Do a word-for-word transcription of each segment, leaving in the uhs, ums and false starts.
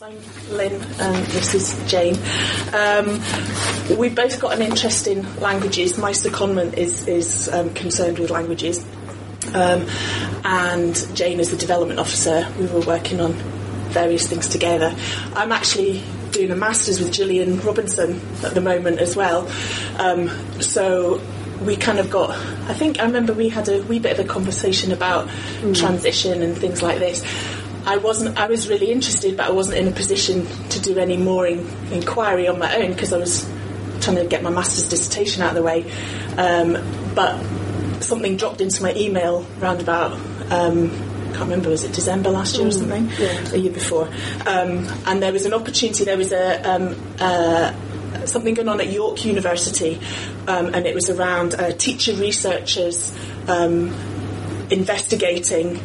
I'm Lynn and this is Jane. Um, we've both got an interest in languages. My secondment is, is um, concerned with languages. Um, and Jane is the development officer. We were working on various things together. I'm actually doing a master's with Gillian Robinson at the moment as well. Um, so we kind of got, I think, I remember we had a wee bit of a conversation about mm. transition and things like this. I wasn't. I was really interested, but I wasn't in a position to do any more in, inquiry on my own because I was trying to get my master's dissertation out of the way. Um, but something dropped into my email round about, um, I can't remember, was it December last year mm, or something? Yeah. A year before. Um, and there was an opportunity. There was a um, uh, something going on at York University, um, and it was around uh, teacher researchers um, investigating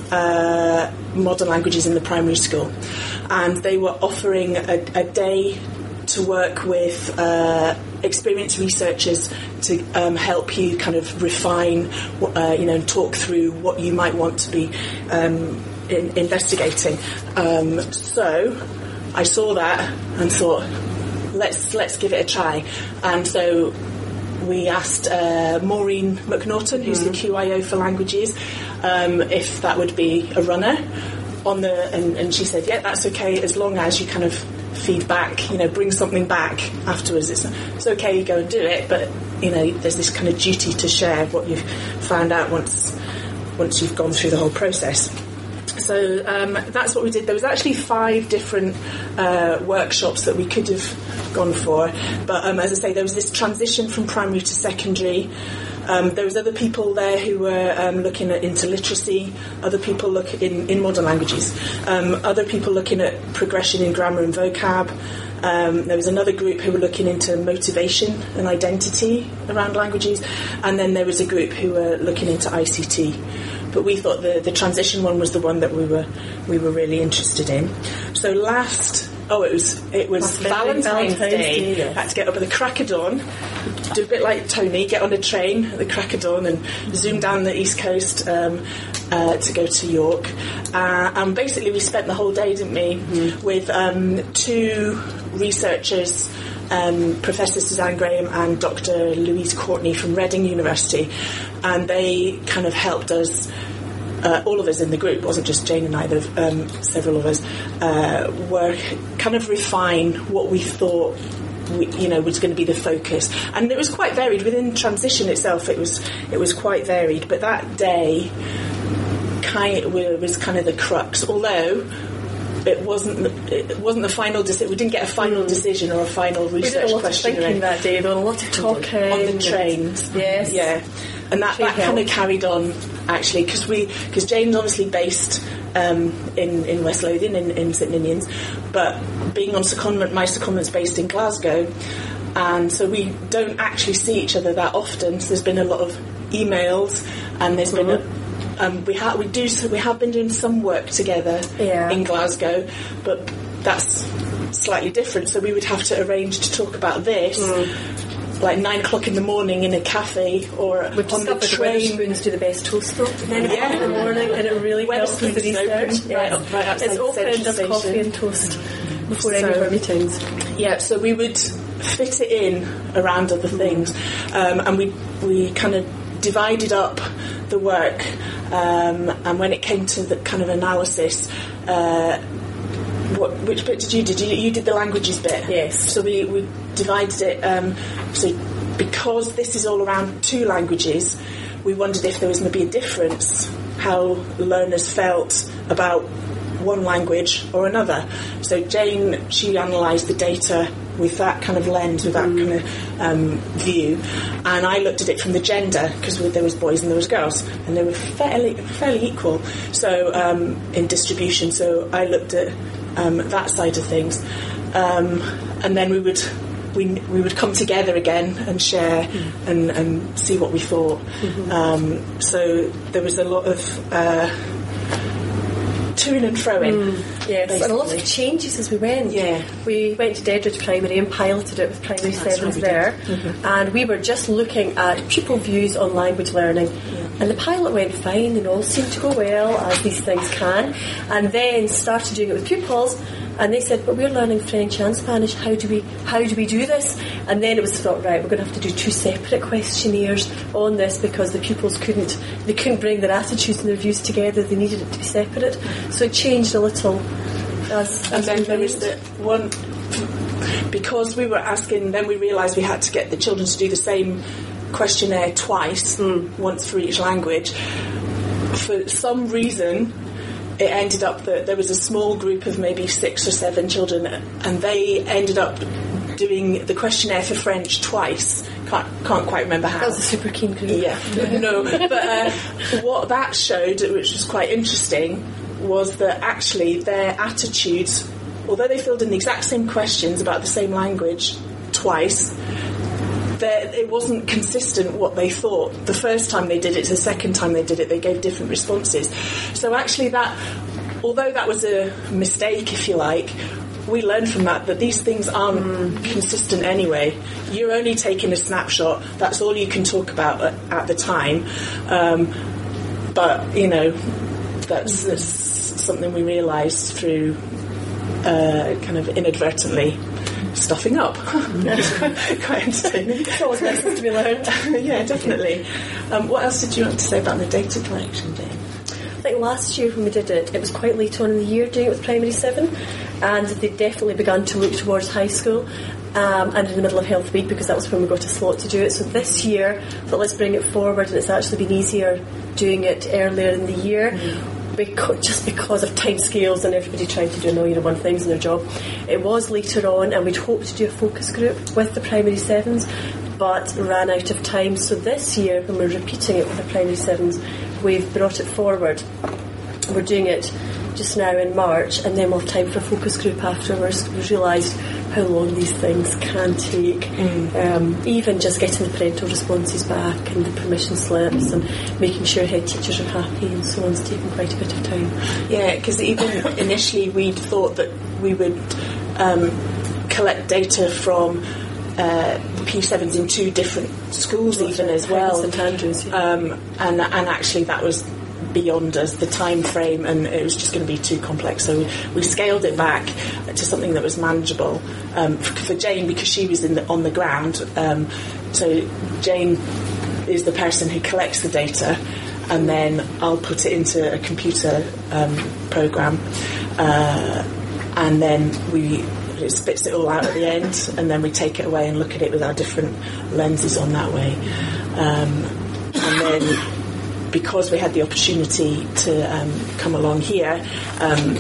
Uh, modern languages in the primary school, and they were offering a, a day to work with uh, experienced researchers to um, help you kind of refine, uh, you know, and talk through what you might want to be um, in, investigating. Um, so I saw that and thought, let's let's give it a try, and so we asked uh, Maureen McNaughton, who's mm-hmm. the Q I O for languages, um, if that would be a runner on the, and, and she said, yeah, that's okay, as long as you kind of feed back, you know, bring something back afterwards. It's, it's okay, you go and do it, but, you know, there's this kind of duty to share what you've found out once once you've gone through the whole process. So um, that's what we did. There was actually five different uh, workshops that we could have gone for, but um, as I say, there was this transition from primary to secondary. Um, there was other people there who were um, looking at interliteracy, other people look in, in modern languages, um, other people looking at progression in grammar and vocab. Um, there was another group who were looking into motivation and identity around languages, and then there was a group who were looking into I C T. But we thought the, the transition one was the one that we were we were really interested in. So last, oh, it was it was Valentine's, Valentine's Day. Day yes. I had to get up at the crack of dawn, do a bit like Tony, get on a train at the crack of dawn and zoom down the East Coast um, uh, to go to York. Uh, and basically we spent the whole day, didn't we, mm-hmm. with um, two researchers, Um, Professor Suzanne Graham and Doctor Louise Courtney from Reading University, and they kind of helped us, uh, all of us in the group, it wasn't just Jane and I, there were, um, several of us, uh, were kind of refine what we thought we, you know, was going to be the focus. And it was quite varied. Within transition itself, it was it was quite varied, but that day kind of was kind of the crux, although It wasn't. It wasn't the final decision. We didn't get a final mm. decision or a final research we did a lot question. Of thinking that day, though, a lot of talking on the trains. Yes, yeah, and that, that kind of carried on actually because we because Jane's obviously based um, in in West Lothian in, in St Ninians, but being on secondment, my secondment's based in Glasgow, and so we don't actually see each other that often. So there's been a lot of emails, and there's mm-hmm. been. A, Um, we have we do so we have been doing some work together yeah. in Glasgow, but that's slightly different. So we would have to arrange to talk about this mm. like nine o'clock in the morning in a cafe or We've on the train. Wetherspoons do the best toast though. Nine o'clock yeah. in the morning, and it really helps with the research. Open, right, yeah. right outside it's open and does coffee and toast before so, any of our meetings. Yeah, so we would fit it in around other things, um, and we we kind of divided up the work, um, and when it came to the kind of analysis, uh, what, which bit did you do? Did you, you did the languages bit? Yes. So we, we divided it, um, so because this is all around two languages, we wondered if there was going to be a difference, how learners felt about one language or another. So Jane, she analysed the data with that kind of lens, with that mm. kind of um, view, and I looked at it from the gender, because there was boys and there was girls, and they were fairly fairly equal. So um, in distribution, so I looked at um, that side of things, um, and then we would we we would come together again and share mm. and, and see what we thought. Mm-hmm. Um, so there was a lot of. Uh, to-ing and fro-ing. Mm, yes, basically. And a lot of changes as we went. Yeah. We went to Dedridge Primary and piloted it with primary That's sevens right, there, mm-hmm. and we were just looking at pupil views on language learning. Yeah. And the pilot went fine and all seemed to go well, as these things can, and then started doing it with pupils, And they said, but we're learning French and Spanish, how do we how do we do this? And then it was thought, right, we're going to have to do two separate questionnaires on this because the pupils couldn't they couldn't bring their attitudes and their views together, they needed it to be separate. So it changed a little as, and as then we there went. was the one, because we were asking, then we realised we had to get the children to do the same questionnaire twice, mm. once for each language. For some reason, it ended up that there was a small group of maybe six or seven children, and they ended up doing the questionnaire for French twice. Can't, can't quite remember how. That was a super keen group. Yeah, no. But uh, what that showed, which was quite interesting, was that actually their attitudes, although they filled in the exact same questions about the same language twice, it wasn't consistent what they thought. The first time they did it to the second time they did it, they gave different responses. So actually that, although that was a mistake, if you like, we learned from that that these things aren't mm. consistent anyway. You're only taking a snapshot. That's all you can talk about at, at the time. Um, but, you know, that's, that's something we realised through uh, kind of inadvertently stuffing up. Quite entertaining. It's always lessons to be learned. Yeah, definitely. Um, what else did you want to say about the data collection thing? I think last year when we did it, it was quite late on in the year doing it with primary seven, and they definitely began to look towards high school. Um, and in the middle of Health Week, because that was when we got a slot to do it. So this year, I thought let's bring it forward, and it's actually been easier doing it earlier in the year. Mm. Because, just because of timescales and everybody trying to do a million and one things in their job. It was later on, and we'd hoped to do a focus group with the primary sevens, but ran out of time. So this year, when we're repeating it with the primary sevens, we've brought it forward. We're doing it just now in March, and then we'll have time for a focus group afterwards. We've realised how long these things can take. Mm. Um, even just getting the parental responses back and the permission slips and making sure head teachers are happy and so on is taking quite a bit of time. Yeah, because even initially we'd thought that we would um, collect data from uh, P sevens in two different schools even as well. St Andrews. Yeah. Um, and, and actually that was beyond us, the time frame, and it was just going to be too complex, so we, we scaled it back to something that was manageable um, for, for Jane, because she was in the, on the ground. Um, so Jane is the person who collects the data, and then I'll put it into a computer um, program, uh, and then we it spits it all out at the end, and then we take it away and look at it with our different lenses on that way. Um, and then because we had the opportunity to um, come along here, um,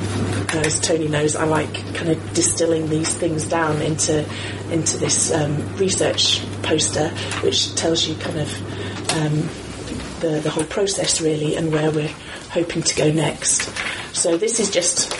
as Tony knows, I like kind of distilling these things down into into this um, research poster, which tells you kind of um, the, the whole process really, and where we're hoping to go next. So this is just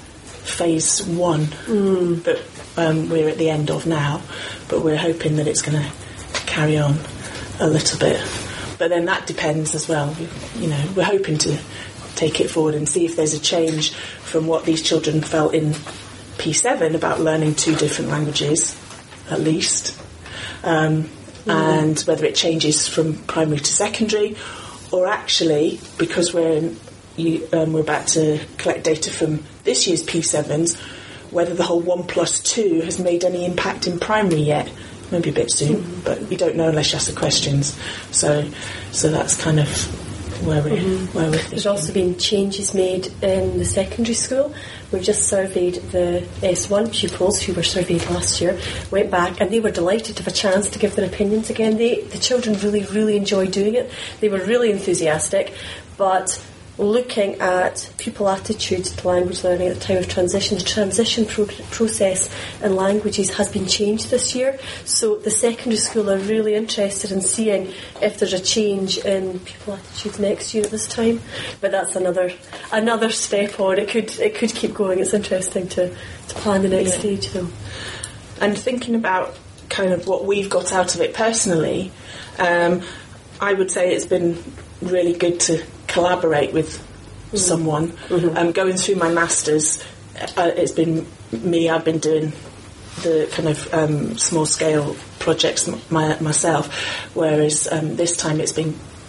phase one mm. that um, we're at the end of now, but we're hoping that it's going to carry on a little bit. But then that depends as well. You know, we're hoping to take it forward and see if there's a change from what these children felt in P seven about learning two different languages, at least, um, mm. and whether it changes from primary to secondary, or actually, because we're in, you, um, we're about to collect data from this year's P sevens, whether the whole one plus two has made any impact in primary yet. Maybe a bit soon, mm-hmm. but you don't know unless you ask the questions. So, so that's kind of where we're mm-hmm. where we're thinking. There's also been changes made in the secondary school. We've just surveyed the S one pupils who were surveyed last year. Went back and they were delighted to have a chance to give their opinions again. They, the children really, really enjoyed doing it. They were really enthusiastic, but looking at pupil attitudes to language learning at the time of transition, the transition pro- process in languages has been changed this year. So the secondary school are really interested in seeing if there's a change in pupil attitudes next year at this time. But that's another another step on. It could it could keep going. It's interesting to, to plan the next yeah. stage though. And thinking about kind of what we've got out of it personally, um, I would say it's been really good to collaborate with mm. someone. Mm-hmm. Um, going through my masters, uh, it's been me. I've been doing the kind of um, small scale projects my, myself, whereas um, this time it's been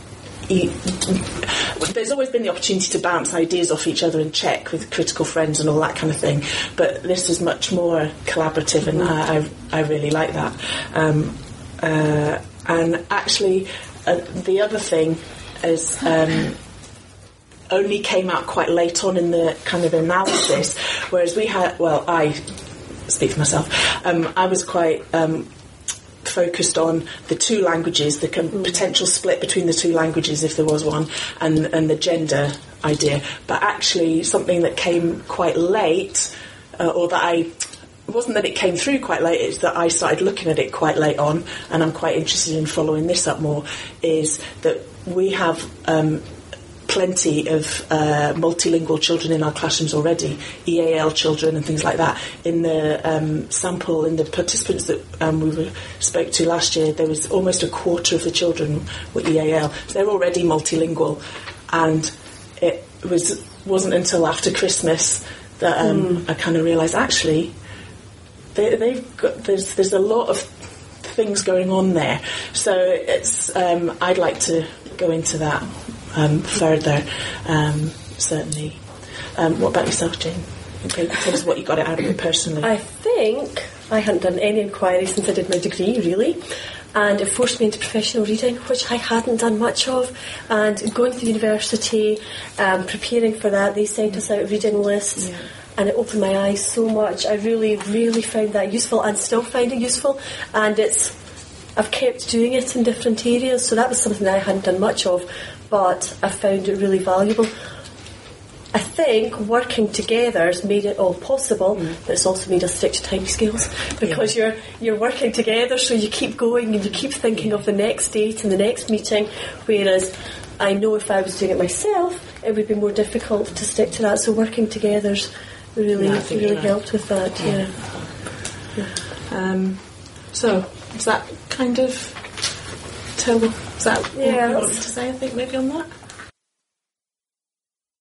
you, there's always been the opportunity to bounce ideas off each other and check with critical friends and all that kind of thing, but this is much more collaborative, and I, I, I really like that. Um, uh, and actually, uh, the other thing is um, only came out quite late on in the kind of analysis, whereas we had, well, I speak for myself, um, I was quite... Um, focused on the two languages, the com- mm. potential split between the two languages if there was one, and and the gender idea. But actually, something that came quite late, uh, or that I it wasn't that it came through quite late, it's that I started looking at it quite late on, and I'm quite interested in following this up more, is that we have um, plenty of uh, multilingual children in our classrooms already, E A L children and things like that. In the um, sample, in the participants that um, we were, spoke to last year, there was almost a quarter of the children were E A L. So they're already multilingual, and it was, wasn't until after Christmas that um, mm. I kind of realised, actually, they, they've got, there's, there's a lot of things going on there. So it's um, I'd like to go into that Um, further, um, certainly. Um, what about yourself, Jane? Okay, tell us what you got out of it personally. I think I hadn't done any inquiry since I did my degree, really, and it forced me into professional reading, which I hadn't done much of. And going to the university, um, preparing for that, they sent us out reading lists. Yeah. And it opened my eyes so much. I really, really found that useful, and still find it useful. And it's, I've kept doing it in different areas, so that was something that I hadn't done much of, but I found it really valuable. I think working together has made it all possible, mm. but it's also made us stick to timescales, because yeah. you're you're working together, so you keep going and you keep thinking of the next date and the next meeting, whereas I know if I was doing it myself, it would be more difficult to stick to that. So working together's really, no, really right. helped with that. Yeah. yeah. yeah. Um, so, is that kind of... Is that yeah, what you wanted to say, I think, maybe on that?